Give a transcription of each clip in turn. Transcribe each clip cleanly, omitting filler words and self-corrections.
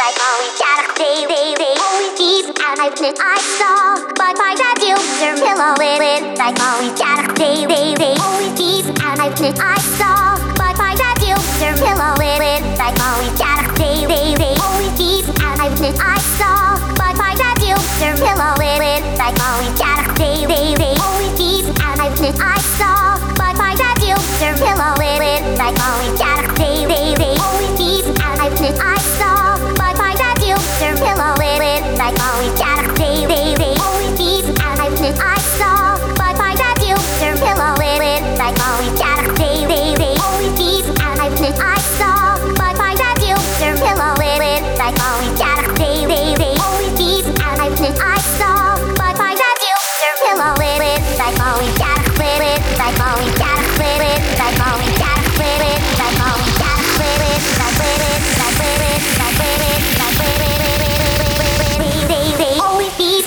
like always gotta stay, they always keep and I saw, but I got you, your pillow in like always gotta stay, they always keep and I saw, but I got you, your pillow in like always gotta stay, they always keep and I saw, but I got you, your pillow in like always gotta stay, they always keep and I saw, but I got you, your pillow in like always gotta stay, they always keep and I saw, but I got you, your pillow in like always gotta stay, they always keep and I saw, but I got you, your pillow in like always gotta stay, they always keep and I saw, but I got you, your pillow in like always gotta stay, they always keep and I saw, but I got you, your pillow in like always gotta split it, like always gotta split it, like always gotta split it, like always gotta split it, like split it, like split it, like split it, like split it, they always keep.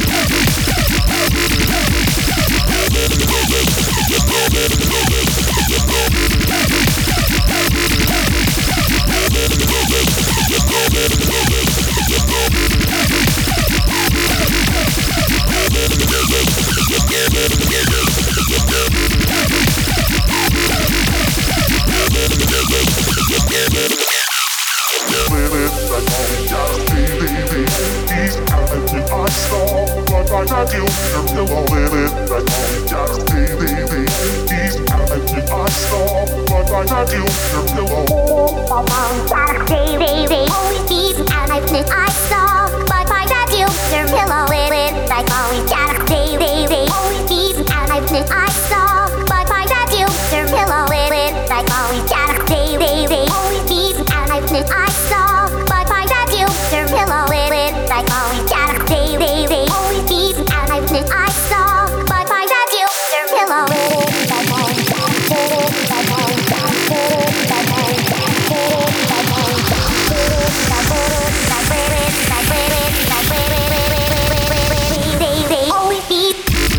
I got you, your pillow in it, like always gotta stay, ease out and I saw, but I got you, your pillow. Gotta stay, they always keep and I saw, but I got you, your pillow in it, like always gotta stay, they always keep and I saw, but I got you, your pillow in it, like always gotta stay, they always keep and I saw, but I got you, your pillow in it, like always gotta stay, they always keep and I saw, but I got you, your pillow in it, like always gotta stay, like always gotta stay, like always gotta stay, like always gotta stay, like they always keep.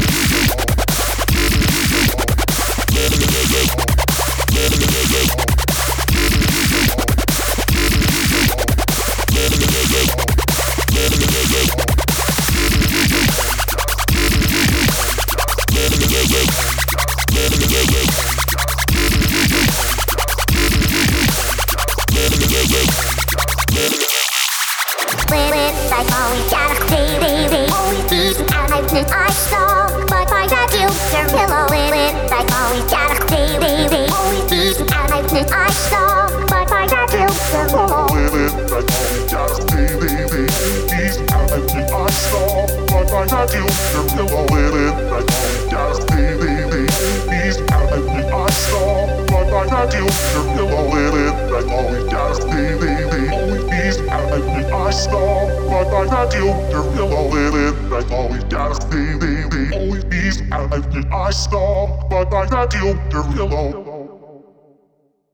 Like always gotta stay, they always keep and I saw, but I got you, your pillow in it, like always gotta stay, they always keep and I saw, but I got you, your pillow in it, like always gotta stay, ease out and I saw, but I got you, your pillow in it, like always gotta stay, ease out and I saw, but I got you, your pillow in it, like always gotta stay, ease out and I saw, but I got you, your pillow in it, like always gotta stay, always ease out and I saw, but I got you, your pillow.